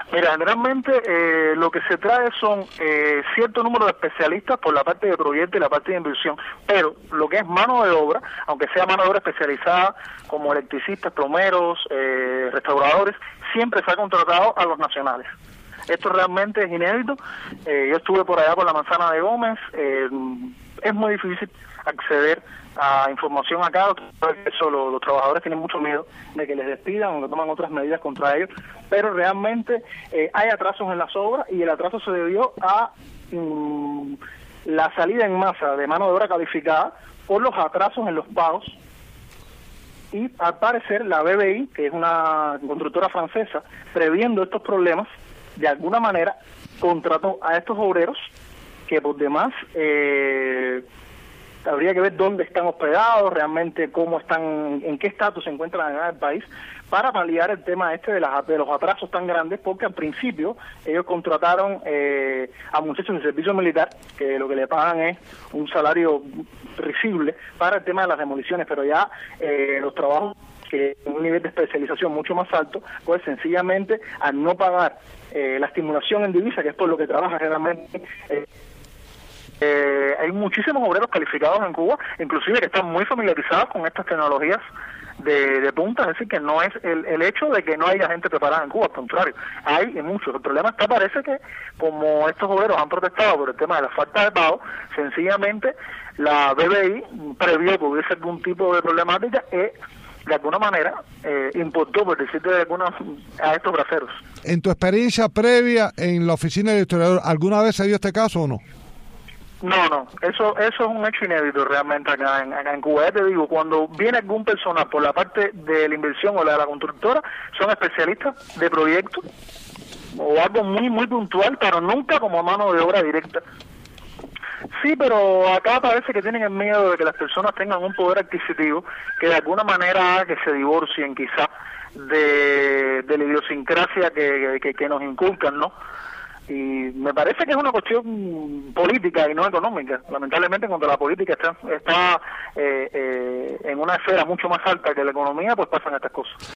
Mira, generalmente lo que se trae son cierto número de especialistas por la parte de proyecto y la parte de inversión, pero lo que es mano de obra, aunque sea mano de obra especializada como electricistas, plomeros, restauradores, siempre se ha contratado a los nacionales. Esto realmente es inédito. Yo estuve por allá por la Manzana de Gómez. Es muy difícil acceder a información acá. Eso, los trabajadores tienen mucho miedo de que les despidan o que toman otras medidas contra ellos, pero realmente hay atrasos en las obras, y el atraso se debió a la salida en masa de mano de obra calificada por los atrasos en los pagos. Y al parecer la BBI, que es una constructora francesa, previendo estos problemas, de alguna manera contrató a estos obreros que por demás habría que ver dónde están hospedados, realmente cómo están, en qué estatus se encuentran en el país, para paliar el tema este de los atrasos tan grandes, porque al principio ellos contrataron a muchachos de servicio militar, que lo que le pagan es un salario risible para el tema de las demoliciones, pero ya los trabajos que en un nivel de especialización mucho más alto, pues sencillamente al no pagar la estimulación en divisa, que es por lo que trabaja realmente, hay muchísimos obreros calificados en Cuba, inclusive que están muy familiarizados con estas tecnologías de punta, es decir, que no es el hecho de que no haya gente preparada en Cuba, al contrario, hay muchos. El problema es que parece que, como estos obreros han protestado por el tema de la falta de pago, sencillamente la BBI previó que hubiese algún tipo de problemática y de alguna manera importó, por decirte de alguna, a estos braceros. En tu experiencia previa en la oficina del historiador, ¿alguna vez se dio este caso o no? No, eso es un hecho inédito realmente acá en Cuba. Ya te digo, cuando viene algún personal por la parte de la inversión o la de la constructora, son especialistas de proyecto o algo muy puntual, pero nunca como mano de obra directa. Sí, pero acá parece que tienen el miedo de que las personas tengan un poder adquisitivo que de alguna manera haga que se divorcien quizá de la idiosincrasia que nos inculcan, ¿no? Y me parece que es una cuestión política y no económica. Lamentablemente, cuando la política está en una esfera mucho más alta que la economía, pues pasan estas cosas.